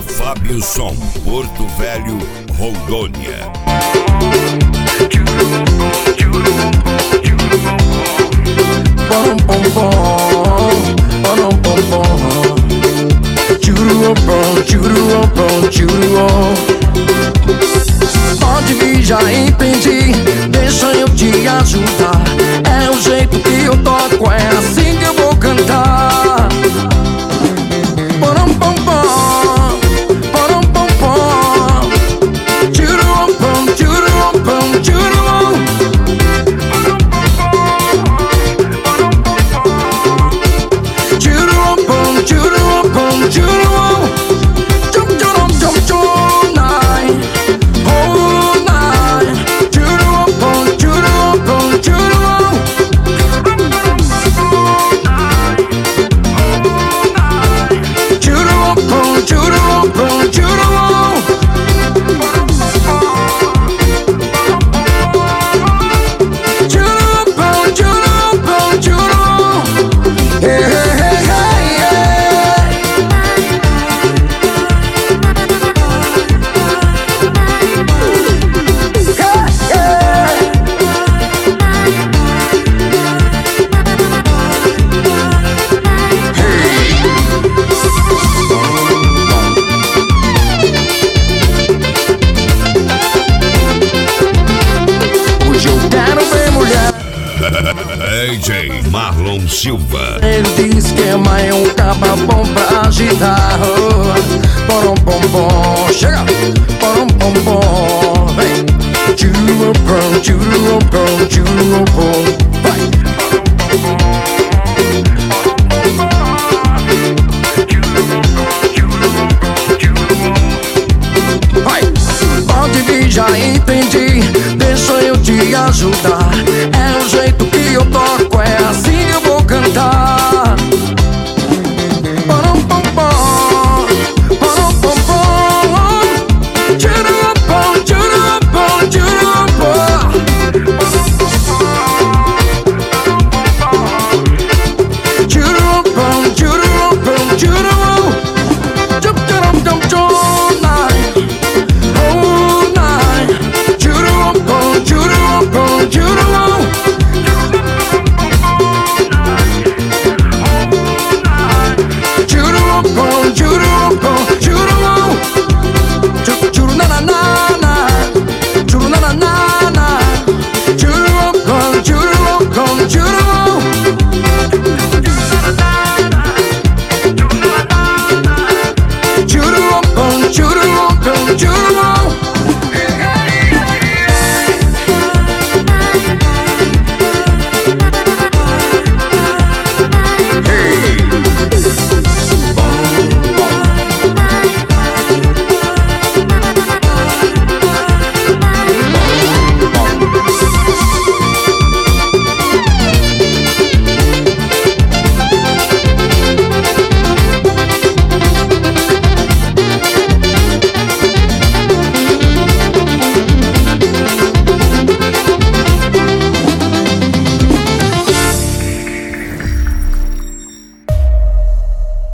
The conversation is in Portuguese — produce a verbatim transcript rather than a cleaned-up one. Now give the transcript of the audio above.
Fábio Som, Porto Velho, Rondônia. Bom, bom, bom, bom, bom, bom. Churu, bom, churu, bom, churu. Pode vir, já entendi. Deixa eu te ajudar. É o jeito que eu toco, é assim que eu vou cantar. Bom, bom, bom, bom, bom, bom. Churu, bom, churu, bom, churu. D J Marlon Silva. Ele diz que é mais um caba bom pra agitar. Porom pom pom, chega. Porom pom pom, vem. Churu pom, churu pom, churu pom, vai. Vai. Pode vir, já entendi. Deixa eu te ajudar.